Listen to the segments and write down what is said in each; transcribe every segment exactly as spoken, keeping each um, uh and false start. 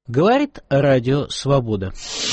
Говорит Радио Свобода.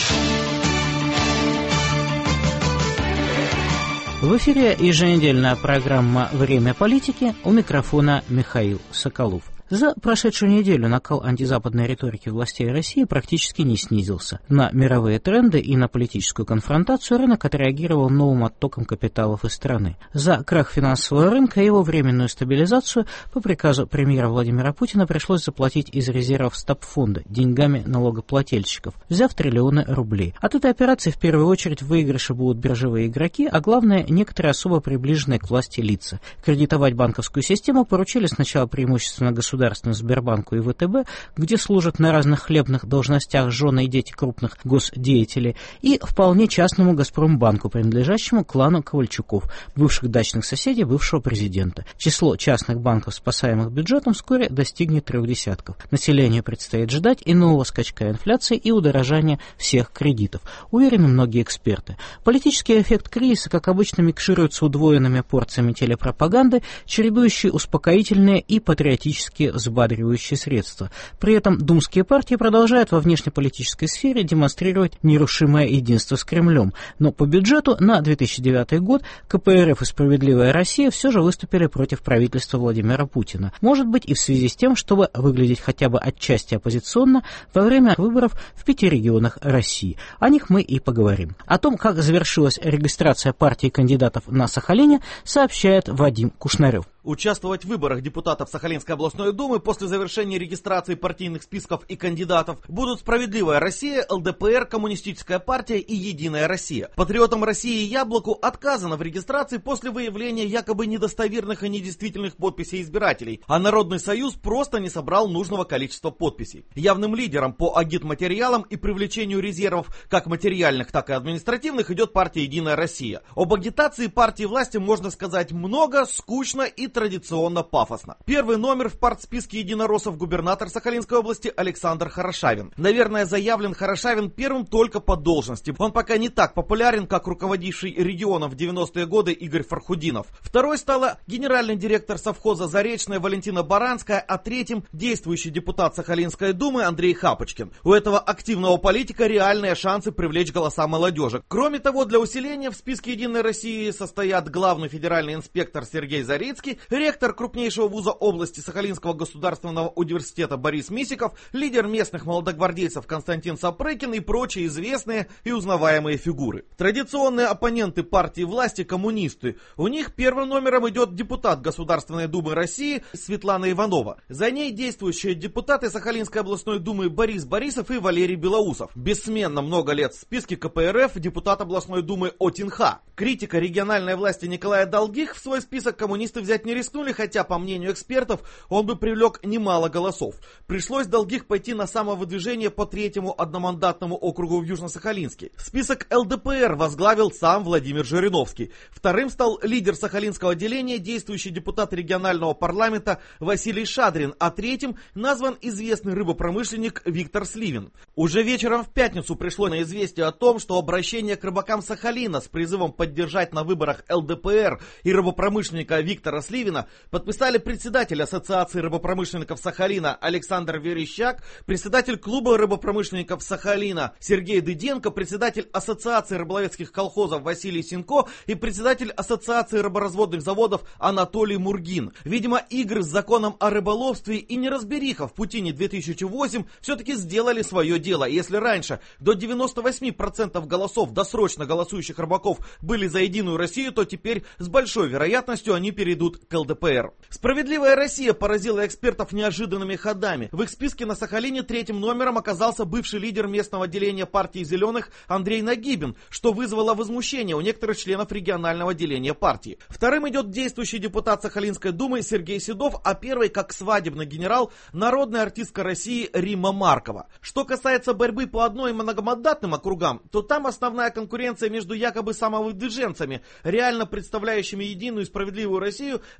В эфире еженедельная программа «Время политики», у микрофона Михаил Соколов. За прошедшую неделю накал антизападной риторики властей России практически не снизился. На мировые тренды и на политическую конфронтацию рынок отреагировал новым оттоком капиталов из страны. За крах финансового рынка и его временную стабилизацию по приказу премьера Владимира Путина пришлось заплатить из резервов стабфонда деньгами налогоплательщиков, взяв триллионы рублей. От этой операции в первую очередь в выигрыше будут биржевые игроки, а главное некоторые особо приближенные к власти лица. Кредитовать банковскую систему поручили сначала преимущественно государственным Сбербанку и ВТБ, где служат на разных хлебных должностях жены и дети крупных госдеятелей, и вполне частному Газпромбанку, принадлежащему клану Ковальчуков, бывших дачных соседей бывшего президента. Число частных банков, спасаемых бюджетом, вскоре достигнет трех десятков. Населению предстоит ждать и нового скачка инфляции, и удорожания всех кредитов, уверены многие эксперты. Политический эффект кризиса, как обычно, микшируется удвоенными порциями телепропаганды, чередующие успокоительные и патриотические взбадривающие средства. При этом думские партии продолжают во внешнеполитической сфере демонстрировать нерушимое единство с Кремлем. Но по бюджету на две тысячи девятый год КПРФ и «Справедливая Россия» все же выступили против правительства Владимира Путина. Может быть, и в связи с тем, чтобы выглядеть хотя бы отчасти оппозиционно во время выборов в пяти регионах России. О них мы и поговорим. О том, как завершилась регистрация партий кандидатов на Сахалине, сообщает Вадим Кушнарев. Участвовать в выборах депутатов Сахалинской областной думы после завершения регистрации партийных списков и кандидатов будут «Справедливая Россия», ЛДПР, Коммунистическая партия и «Единая Россия». Патриотам России и Яблоку отказано в регистрации после выявления якобы недостоверных и недействительных подписей избирателей, а Народный союз просто не собрал нужного количества подписей. Явным лидером по агитматериалам и привлечению резервов как материальных, так и административных идет партия «Единая Россия». Об агитации партии власти можно сказать много, скучно и традиционно пафосно. Первый номер в партсписке единороссов губернатор Сахалинской области Александр Хорошавин. Наверное, заявлен Хорошавин первым только по должности. Он пока не так популярен, как руководивший регионом в девяностые годы Игорь Фархудинов. Второй стала генеральный директор совхоза «Заречная» Валентина Баранская, а третьим действующий депутат Сахалинской думы Андрей Хапочкин. У этого активного политика реальные шансы привлечь голоса молодежи. Кроме того, для усиления в списке «Единой России» состоят главный федеральный инспектор Сергей Зарицкий, ректор крупнейшего вуза области Сахалинского государственного университета Борис Мисиков, лидер местных молодогвардейцев Константин Сапрыкин и прочие известные и узнаваемые фигуры. Традиционные оппоненты партии власти — коммунисты. У них первым номером идет депутат Государственной думы России Светлана Иванова. За ней действующие депутаты Сахалинской областной думы Борис Борисов и Валерий Белоусов. Бессменно много лет в списке КПРФ депутат областной думы Отинха. Критика региональной власти Николая Долгих в свой список коммунисты взять не рискнули, хотя, по мнению экспертов, он бы привлек немало голосов. Пришлось Долгих пойти на самовыдвижение по третьему одномандатному округу в Южно-Сахалинске. Список ЛДПР возглавил сам Владимир Жириновский. Вторым стал лидер сахалинского отделения, действующий депутат регионального парламента Василий Шадрин, а третьим назван известный рыбопромышленник Виктор Сливин. Уже вечером в пятницу пришло на известие о том, что обращение к рыбакам Сахалина с призывом поддержать на выборах ЛДПР и рыбопромышленника Виктора Сливина подписали председатель Ассоциации рыбопромышленников Сахалина Александр Верещак, председатель клуба рыбопромышленников Сахалина Сергей Дыденко, председатель Ассоциации рыболовецких колхозов Василий Синко и председатель Ассоциации рыборазводных заводов Анатолий Мургин. Видимо, игры с законом о рыболовстве и неразбериха в Путине две тысячи восемь все-таки сделали свое дело. Если раньше до девяноста восьми процентов голосов досрочно голосующих рыбаков были за Единую Россию, то теперь с большой вероятностью они перейдут к ЛДПР. «Справедливая Россия» поразила экспертов неожиданными ходами. В их списке на Сахалине третьим номером оказался бывший лидер местного отделения партии «Зеленых» Андрей Нагибин, что вызвало возмущение у некоторых членов регионального отделения партии. Вторым идет действующий депутат Сахалинской думы Сергей Седов, а первый, как свадебный генерал, народная артистка России Римма Маркова. Что касается борьбы по одной многомандатным округам, то там основная конкуренция между якобы самовыдвиженцами, реально представляющими Единую и Справедливую Россию,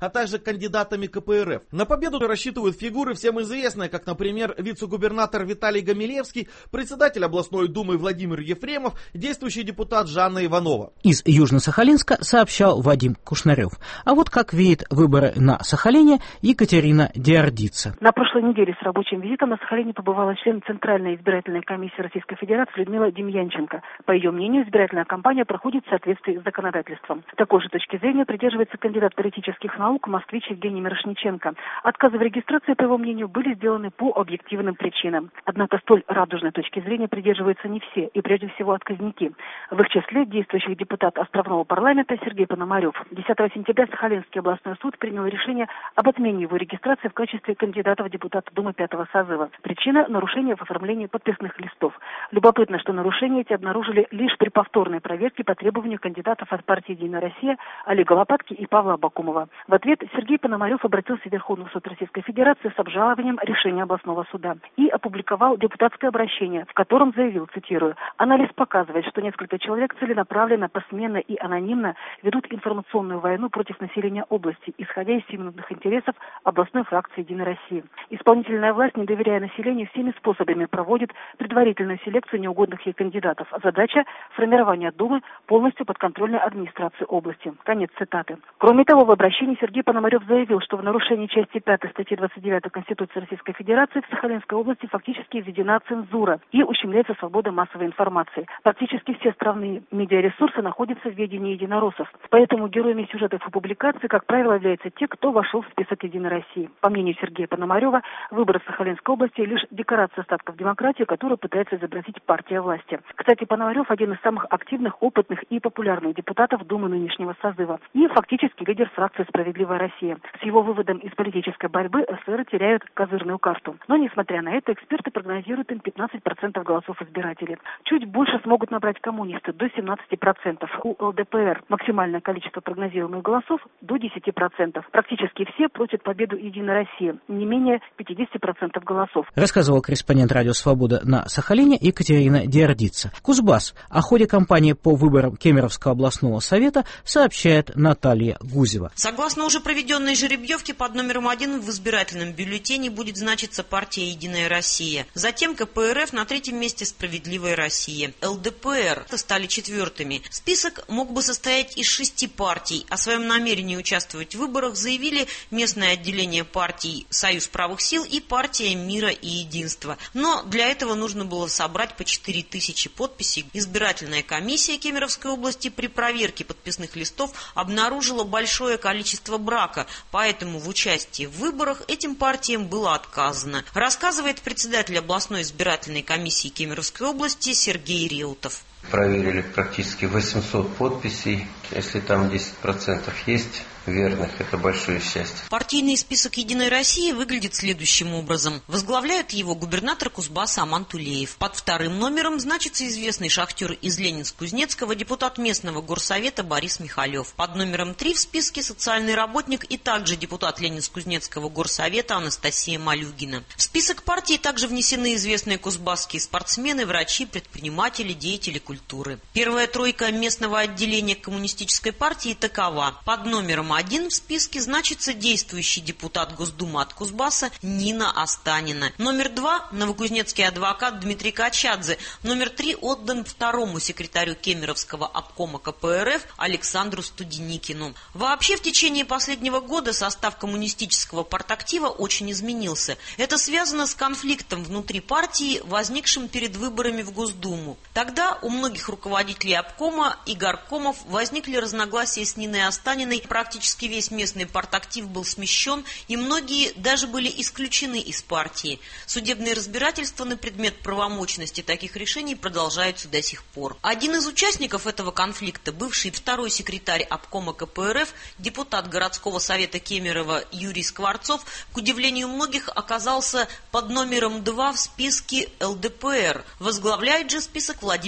а также кандидатами ка пэ эр эф. На победу рассчитывают фигуры всем известные, как, например, вице-губернатор Виталий Гамилевский, председатель областной думы Владимир Ефремов, действующий депутат Жанна Иванова. Из Южно-Сахалинска сообщал Вадим Кушнарев. А вот как видит выборы на Сахалине Екатерина Диардица. На прошлой неделе с рабочим визитом на Сахалине побывала член Центральной избирательной комиссии Российской Федерации Людмила Демьянченко. По ее мнению, избирательная кампания проходит в соответствии с законодательством. Такой же точки зрения придерживается кандидат политических наук, москвич Евгений Мирошниченко. Отказы в регистрации, по его мнению, были сделаны по объективным причинам. Однако столь радужной точки зрения придерживаются не все, и прежде всего отказники. В их числе действующий депутат Островного парламента Сергей Пономарев. десятого сентября Сахалинский областной суд принял решение об отмене его регистрации в качестве кандидата в депутаты Думы пятого созыва. Причина – нарушение в оформлении подписных листов. Любопытно, что нарушения эти обнаружили лишь при повторной проверке по требованию кандидатов от партии «Единая Россия» Олега Лопатки и Павла Абакумова. В ответ Сергей Пономарев обратился в Верховный суд Российской Федерации с обжалованием решения областного суда и опубликовал депутатское обращение, в котором заявил, цитирую, «Анализ показывает, что несколько человек целенаправленно, посменно и анонимно ведут информационную войну против населения области, исходя из сиюминутных интересов областной фракции «Единой России». Исполнительная власть, не доверяя населению, всеми способами проводит предварительную селекцию неугодных ей кандидатов. Задача – формирование Думы полностью подконтрольной администрации области». Конец цитаты. Кроме того, в обращении Сергей Пономарев заявил, что в нарушении части пятой статьи двадцать девятой Конституции Российской Федерации в Сахалинской области фактически введена цензура и ущемляется свобода массовой информации. Практически все островные медиаресурсы находятся в ведении единороссов. Поэтому героями сюжетов и публикаций, как правило, являются те, кто вошел в список «Единой России». По мнению Сергея Пономарева, выборы в Сахалинской области лишь декорация остатков демократии, которую пытается изобразить партия власти. Кстати, Пономарев один из самых активных, опытных и популярных депутатов Думы нынешнего созыва и фактически лидер фракции «Справедливая Россия». С его выводом из политической борьбы эсеры теряют козырную карту. Но, несмотря на это, эксперты прогнозируют им пятнадцать процентов голосов избирателей. Чуть больше смогут набрать коммунисты, до семнадцати процентов. У эл дэ пэ эр максимальное количество прогнозируемых голосов до десяти процентов. Практически все просят победу «Единой России», не менее пятидесяти процентов голосов. Рассказывал корреспондент «Радио Свобода» на Сахалине Екатерина Диардица. Кузбасс. О ходе кампании по выборам Кемеровского областного совета сообщает Наталья Гузева. Согласно уже проведенной жеребьевке, под номером один в избирательном бюллетене будет значиться партия «Единая Россия». Затем ка пэ эр эф, на третьем месте «Справедливая Россия». эл дэ пэ эр стали четвертыми. Список мог бы состоять из шести партий. О своем намерении участвовать в выборах заявили местное отделение партий «Союз правых сил» и партия «Мира и единства». Но для этого нужно было собрать по четыре тысячи подписей. Избирательная комиссия Кемеровской области при проверке подписных листов обнаружила большое количество брака, поэтому в участии в выборах этим партиям было отказано, рассказывает председатель областной избирательной комиссии Кемеровской области Сергей Реутов. Проверили практически восемьсот подписей. Если там десять процентов есть верных, это большое счастье. Партийный список «Единой России» выглядит следующим образом. Возглавляет его губернатор Кузбасса Аман Тулеев. Под вторым номером значится известный шахтер из Ленинск-Кузнецкого, депутат местного горсовета Борис Михалев. Под номером три в списке социальный работник и также депутат Ленинск-Кузнецкого горсовета Анастасия Малюгина. В список партии также внесены известные кузбасские спортсмены, врачи, предприниматели, деятели культуры. Первая тройка местного отделения коммунистической партии такова. Под номером один в списке значится действующий депутат Госдумы от Кузбасса Нина Останина. Номер два – новокузнецкий адвокат Дмитрий Качадзе. Номер три отдан второму секретарю Кемеровского обкома ка пэ эр эф Александру Студеникину. Вообще в течение последнего года состав коммунистического партактива очень изменился. Это связано с конфликтом внутри партии, возникшим перед выборами в Госдуму. Тогда у многих руководителей обкома и горкомов возникли разногласия с Ниной Останиной. Практически весь местный партактив был смещен, и многие даже были исключены из партии. Судебные разбирательства на предмет правомочности таких решений продолжаются до сих пор. Один из участников этого конфликта, бывший второй секретарь обкома ка пэ эр эф, депутат городского совета Кемерово Юрий Скворцов, к удивлению многих, оказался под номером два в списке эл дэ пэ эр. Возглавляет же список Владимир Жириновский.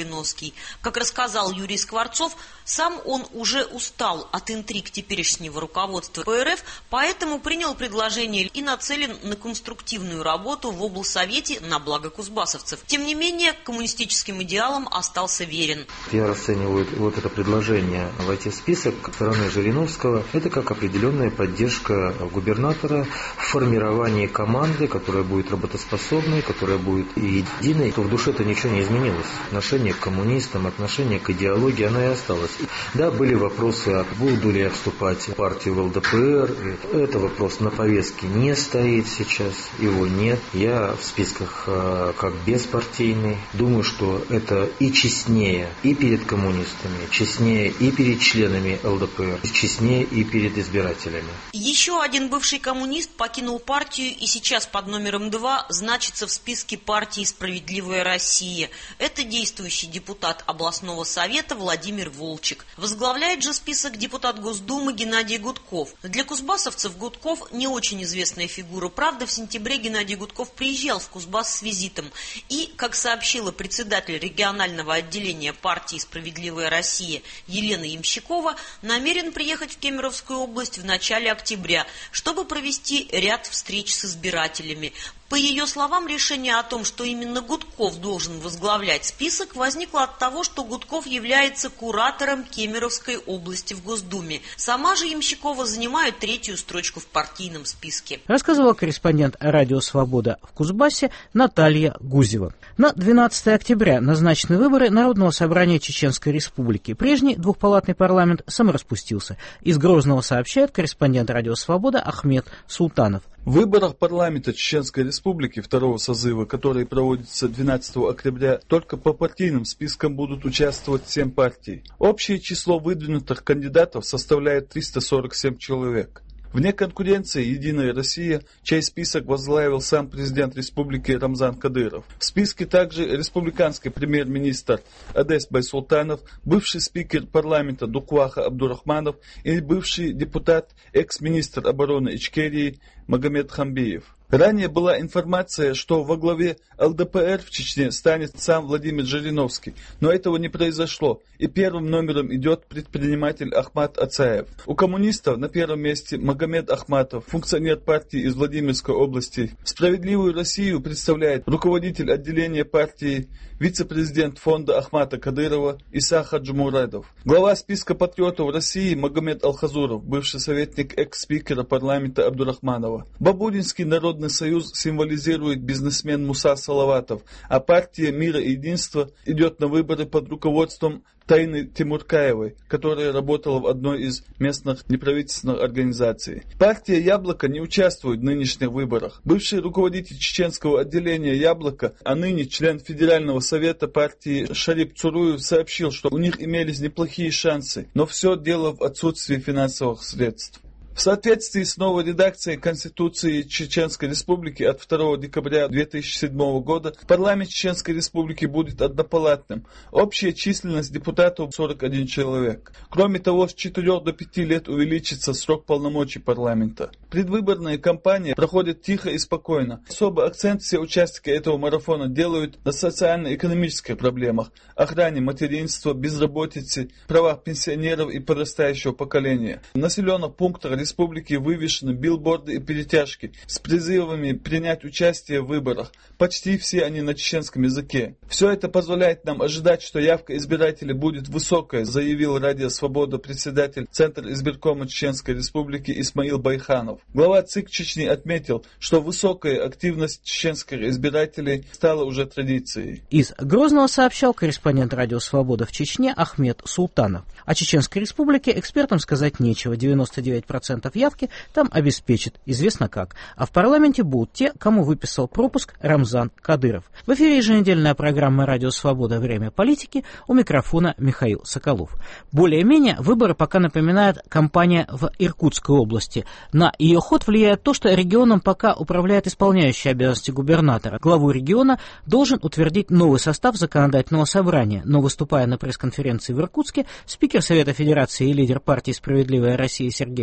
Жириновский. Как рассказал Юрий Скворцов, сам он уже устал от интриг теперешнего руководства ПРФ, поэтому принял предложение и нацелен на конструктивную работу в облсовете на благо кузбассовцев. Тем не менее, к коммунистическим идеалам остался верен. Я расцениваю вот это предложение войти в список со стороны Жириновского, это как определенная поддержка губернатора в формировании команды, которая будет работоспособной, которая будет и единой, то в душе-то ничего не изменилось. Отношение к коммунистам, отношение к идеологии, оно и осталось. Да, были вопросы, а буду ли я вступать в партию в ЛДПР. Это вопрос на повестке не стоит сейчас, его нет. Я в списках э, как беспартийный. Думаю, что это и честнее и перед коммунистами, честнее и перед членами ЛДПР, честнее и перед избирателями. Еще один бывший коммунист покинул партию и сейчас под номером два значится в списке партии «Справедливая Россия». Это действующий депутат областного совета Владимир Волчек. Возглавляет же список депутат Госдумы Геннадий Гудков. Для кузбассовцев Гудков не очень известная фигура. Правда, в сентябре Геннадий Гудков приезжал в Кузбасс с визитом. И, как сообщила председатель регионального отделения партии «Справедливая Россия» Елена Ямщикова, намерен приехать в Кемеровскую область в начале октября, чтобы провести ряд встреч с избирателями. По ее словам, решение о том, что именно Гудков должен возглавлять список, возникло от того, что Гудков является куратором Кемеровской области в Госдуме. Сама же Ямщикова занимает третью строчку в партийном списке. Рассказывала корреспондент «Радио Свобода» в Кузбассе Наталья Гузева. На двенадцатое октября назначены выборы Народного собрания Чеченской Республики. Прежний двухпалатный парламент самораспустился. Из Грозного сообщает корреспондент «Радио Свобода» Ахмед Султанов. В выборах парламента Чеченской Республики второго созыва, которые проводятся двенадцатого октября, только по партийным спискам будут участвовать семь партий. Общее число выдвинутых кандидатов составляет триста сорок семь человек. Вне конкуренции «Единая Россия», чей список возглавил сам президент республики Рамзан Кадыров. В списке также республиканский премьер-министр Эдес Байсултанов, бывший спикер парламента Дукваха Абдурахманов и бывший депутат, экс-министр обороны Ичкерии Магомед Хамбиев. Ранее была информация, что во главе ЛДПР в Чечне станет сам Владимир Жириновский, но этого не произошло, и первым номером идет предприниматель Ахмат Ацаев. У коммунистов на первом месте Магомед Ахматов, функционер партии из Владимирской области. «Справедливую Россию» представляет руководитель отделения партии, вице-президент фонда Ахмата Кадырова Иса Хаджимурадов. Глава списка патриотов России Магомед Алхазуров, бывший советник экс-спикера парламента Абдурахманова. Бабуринский народный союз символизирует бизнесмен Муса Салаватов, а партия «Мира и единства» идет на выборы под руководством Тайны Тимуркаевой, которая работала в одной из местных неправительственных организаций. Партия «Яблоко» не участвует в нынешних выборах. Бывший руководитель чеченского отделения «Яблоко», а ныне член Федерального совета партии Шарип Цуруев сообщил, что у них имелись неплохие шансы, но все дело в отсутствии финансовых средств. В соответствии с новой редакцией Конституции Чеченской Республики от второго декабря две тысячи седьмого года парламент Чеченской Республики будет однопалатным. Общая численность депутатов сорок один человек. Кроме того, с четырёх до пяти лет увеличится срок полномочий парламента. Предвыборная кампания проходит тихо и спокойно. Особый акцент все участники этого марафона делают на социально-экономических проблемах, охране материнства, безработице, правах пенсионеров и подрастающего поколения. В населенных пунктах республики вывешены билборды и перетяжки с призывами принять участие в выборах. Почти все они на чеченском языке. Все это позволяет нам ожидать, что явка избирателей будет высокая, заявил Радио Свобода председатель Центра избиркома Чеченской Республики Исмаил Байханов. Глава ЦИК Чечни отметил, что высокая активность чеченских избирателей стала уже традицией. Из Грозного сообщал корреспондент Радио Свобода в Чечне Ахмед Султанов. О Чеченской Республике экспертам сказать нечего. девяносто девять процентов явки там обеспечит, известно как. А в парламенте будут те, кому выписал пропуск Рамзан Кадыров. В эфире еженедельная программа «Радио Свобода. Время политики». У микрофона Михаил Соколов. Более-менее выборы пока напоминает кампания в Иркутской области. На ее ход влияет то, что регионом пока управляет исполняющий обязанности губернатора. Главу региона должен утвердить новый состав законодательного собрания. Но выступая на пресс-конференции в Иркутске, спикер Совета Федерации и лидер партии «Справедливая Россия» Сергей Миронов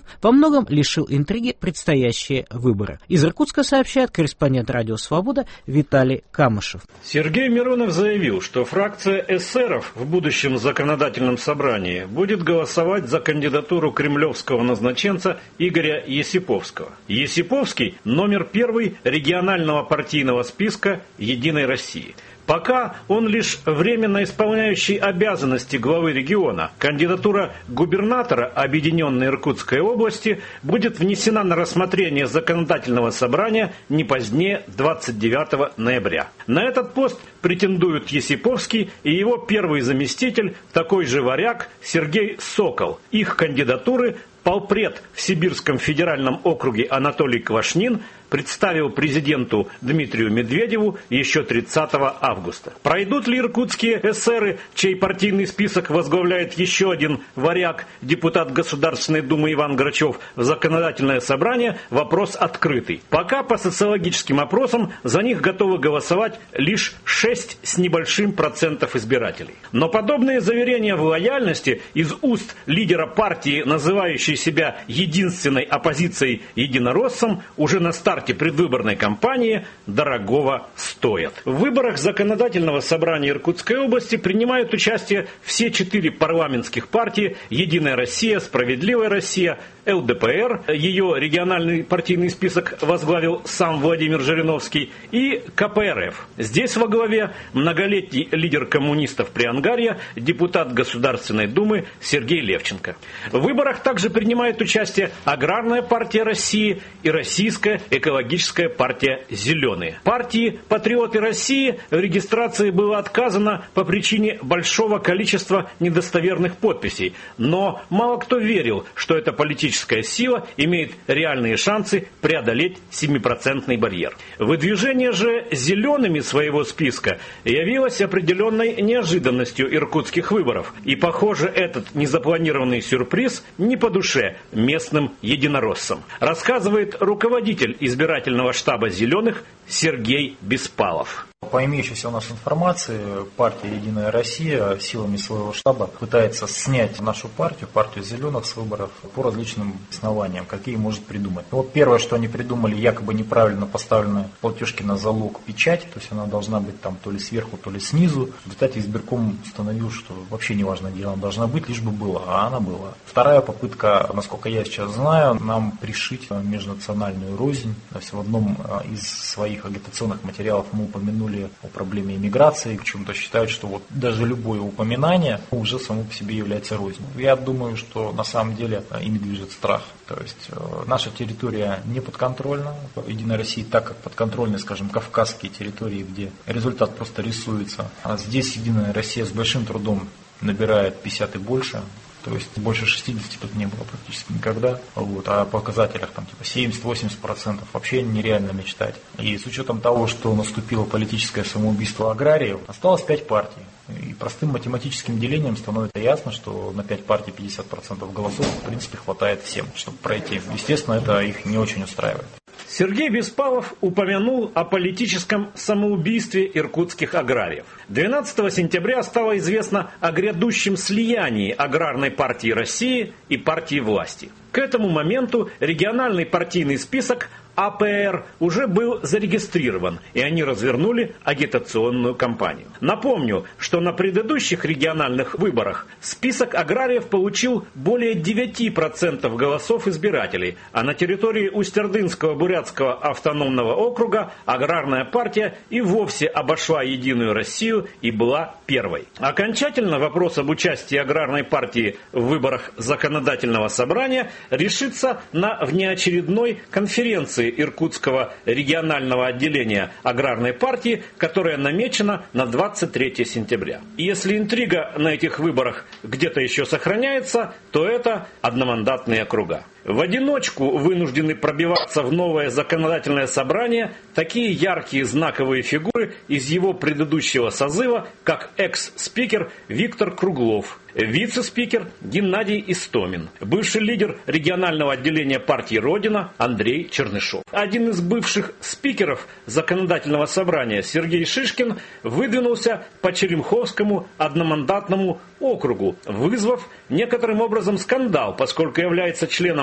Миронов во многом лишил интриги предстоящие выборы. Из Иркутска сообщает корреспондент «Радио Свобода» Виталий Камышев. Сергей Миронов заявил, что фракция эсеров в будущем законодательном собрании будет голосовать за кандидатуру кремлевского назначенца Игоря Есиповского. Есиповский – номер первый регионального партийного списка «Единой России». Пока он лишь временно исполняющий обязанности главы региона. Кандидатура губернатора Объединенной Иркутской области будет внесена на рассмотрение законодательного собрания не позднее двадцать девятого ноября. На этот пост претендуют Есиповский и его первый заместитель, такой же варяг Сергей Сокол. Их кандидатуры полпред в Сибирском федеральном округе Анатолий Квашнин представил президенту Дмитрию Медведеву еще тридцатого августа. Пройдут ли иркутские эсеры, чей партийный список возглавляет еще один варяг, депутат Государственной Думы Иван Грачев, в законодательное собрание, вопрос открытый. Пока по социологическим опросам за них готовы голосовать лишь шесть с небольшим процентов избирателей. Но подобные заверения в лояльности из уст лидера партии, называющей себя единственной оппозицией единороссам, уже на старте предвыборной кампании дорогого стоят. В выборах законодательного собрания Иркутской области принимают участие все четыре парламентских партии: «Единая Россия», «Справедливая Россия», эл дэ пэ эр, ее региональный партийный список возглавил сам Владимир Жириновский, и ка пэ эр эф. Здесь во главе многолетний лидер коммунистов Приангарья, депутат Государственной Думы Сергей Левченко. В выборах также принимают участие Аграрная партия России и Российская экологическая партия «Зеленые». Партии «Патриоты России» в регистрации было отказано по причине большого количества недостоверных подписей, но мало кто верил, что эта политическая сила имеет реальные шансы преодолеть семипроцентный барьер. Выдвижение же «Зелеными» своего списка явилось определенной неожиданностью иркутских выборов, и, похоже, этот незапланированный сюрприз не по душе местным единороссам, рассказывает руководитель избирательного штаба «Зеленых» Сергей Беспалов. По имеющейся у нас информации, партия «Единая Россия» силами своего штаба пытается снять нашу партию, партию «Зеленых» с выборов по различным основаниям, какие может придумать. Ну, вот первое, что они придумали, якобы неправильно поставленная платежки на залог печать, то есть она должна быть там то ли сверху, то ли снизу. В результате избирком установил, что вообще неважно, где она должна быть, лишь бы была, а она была. Вторая попытка, насколько я сейчас знаю, нам пришить межнациональную рознь. То есть в одном из своих агитационных материалов мы упомянули о проблеме иммиграции, почему-то считают, что вот даже любое упоминание уже само по себе является рознью. Я думаю, что на самом деле ими движет страх. То есть э, наша территория не подконтрольна. Единая Россия, так как подконтрольны, скажем, кавказские территории, где результат просто рисуется. А здесь Единая Россия с большим трудом набирает пятьдесят и больше. То есть больше шестидесяти тут не было практически никогда. Вот, а о показателях там типа семьдесят-восемьдесят процентов вообще нереально мечтать. И с учетом того, что наступило политическое самоубийство аграриев, осталось пять партий. И простым математическим делением становится ясно, что на пять партий пятьдесят процентов голосов в принципе хватает всем, чтобы пройти. Естественно, это их не очень устраивает. Сергей Беспалов упомянул о политическом самоубийстве иркутских аграриев. двенадцатого сентября стало известно о грядущем слиянии Аграрной партии России и партии власти. К этому моменту региональный партийный список а пэ эр уже был зарегистрирован, и они развернули агитационную кампанию. Напомню, что на предыдущих региональных выборах список аграриев получил более девяти процентов голосов избирателей, а на территории Усть-Ордынского бурятского автономного округа Аграрная партия и вовсе обошла Единую Россию и была первой. Окончательно вопрос об участии Аграрной партии в выборах законодательного собрания решится на внеочередной конференции Иркутского регионального отделения Аграрной партии, которая намечена на двадцать третье сентября. И если интрига на этих выборах где-то еще сохраняется, то это одномандатные округа. В одиночку вынуждены пробиваться в новое законодательное собрание такие яркие знаковые фигуры из его предыдущего созыва, как экс-спикер Виктор Круглов, вице-спикер Геннадий Истомин, бывший лидер регионального отделения партии «Родина» Андрей Чернышов. Один из бывших спикеров законодательного собрания Сергей Шишкин выдвинулся по Черемховскому одномандатному округу, вызвав некоторым образом скандал, поскольку является членом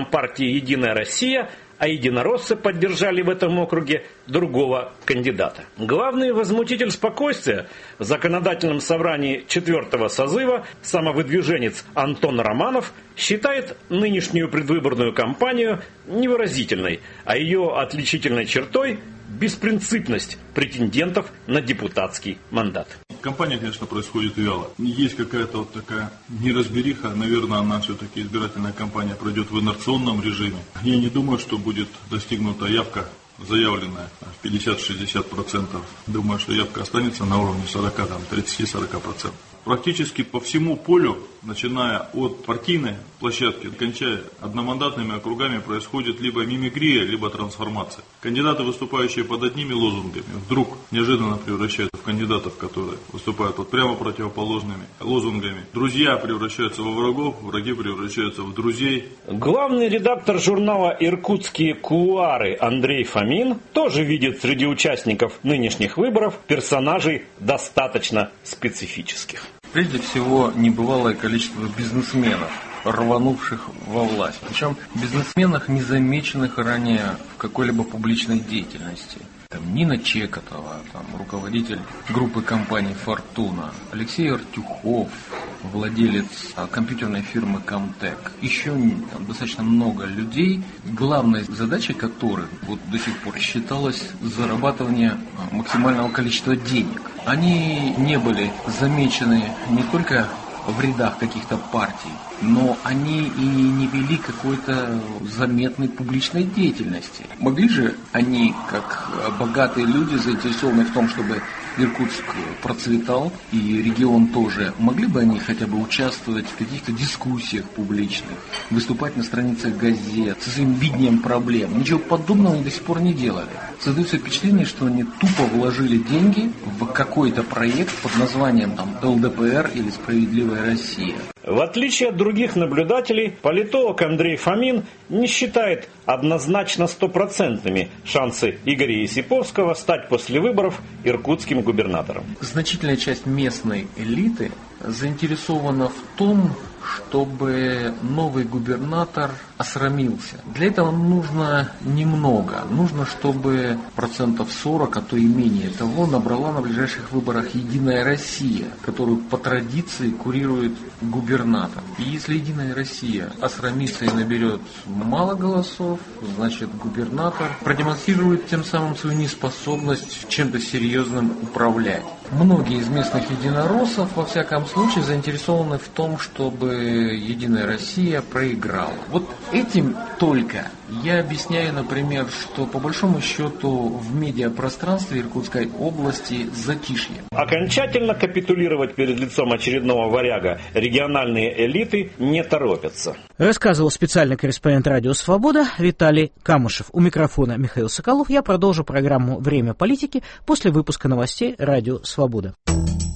партии «Единая Россия», а единороссы поддержали в этом округе другого кандидата. Главный возмутитель спокойствия в законодательном собрании четвертого созыва, самовыдвиженец Антон Романов, считает нынешнюю предвыборную кампанию невыразительной, а ее отличительной чертой – беспринципность претендентов на депутатский мандат. Кампания, конечно, происходит вяло. Есть какая-то вот такая неразбериха. Наверное, она все-таки избирательная кампания пройдет в инерционном режиме. Я не думаю, что будет достигнута явка заявленная в пятьдесят-шестьдесят процентов. Думаю, что явка останется на уровне сорок-тридцать-сорок процентов. Практически по всему полю, начиная от партийной площадки, кончая одномандатными округами, происходит либо мимикрия, либо трансформация. Кандидаты, выступающие под одними лозунгами, вдруг неожиданно превращаются в кандидатов, которые выступают под прямо противоположными лозунгами. Друзья превращаются во врагов, враги превращаются в друзей. Главный редактор журнала «Иркутские кулуары» Андрей Фомин тоже видит среди участников нынешних выборов персонажей достаточно специфических. Прежде всего, небывалое количество бизнесменов, рванувших во власть. Причем бизнесменов, не замеченных ранее в какой-либо публичной деятельности. Там Нина Чекотова, там, руководитель группы компаний «Фортуна», Алексей Артюхов, владелец а, компьютерной фирмы «Комтек». Еще там, достаточно много людей, главной задачей которых вот, до сих пор считалось зарабатывание а, максимального количества денег. Они не были замечены не только в рядах каких-то партий, но они и не вели какой-то заметной публичной деятельности. Могли же они, как богатые люди, заинтересованные в том, чтобы Иркутск процветал и регион тоже, могли бы они хотя бы участвовать в каких-то дискуссиях публичных, выступать на страницах газет со своим видением проблем? Ничего подобного они до сих пор не делали. Создается впечатление, что они тупо вложили деньги в какой-то проект под названием там, эл дэ пэ эр или «Справедливая Россия». В отличие от других наблюдателей, политолог Андрей Фомин не считает однозначно стопроцентными шансы Игоря Есиповского стать после выборов иркутским губернатором. Значительная часть местной элиты заинтересована в том, чтобы новый губернатор осрамился. Для этого нужно немного. Нужно, чтобы процентов сорок, а то и менее того, набрала на ближайших выборах «Единая Россия», которую по традиции курирует губернатор. И если «Единая Россия» осрамится и наберет мало голосов, значит губернатор продемонстрирует тем самым свою неспособность чем-то серьезным управлять. Многие из местных единороссов, во всяком случае, заинтересованы в том, чтобы «Единая Россия» проиграла. Вот этим только я объясняю, например, что по большому счету в медиапространстве Иркутской области затишье. Окончательно капитулировать перед лицом очередного варяга региональные элиты не торопятся. Рассказывал специальный корреспондент «Радио Свобода» Виталий Камышев. У микрофона Михаил Соколов. Я продолжу программу «Время политики» после выпуска новостей «Радио Свобода».